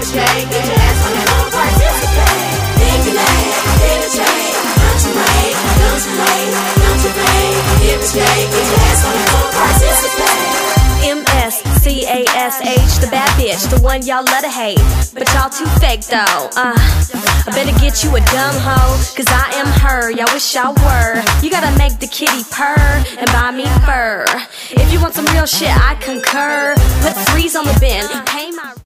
shake, get your ass on it, don't participate. Dig your leg, get a shake. Don't you wait, don't you wait, don't you wait. Give a shake, get your ass on it, don't participate. MSCASH, the bad bitch, the one y'all love to hate, but y'all too fake though. I better get you a dumb hoe, cause I am her, y'all wish y'all were. You gotta make the kitty purr and buy me fur. If you want some real shit, I concur. Put threes on the bin, pay my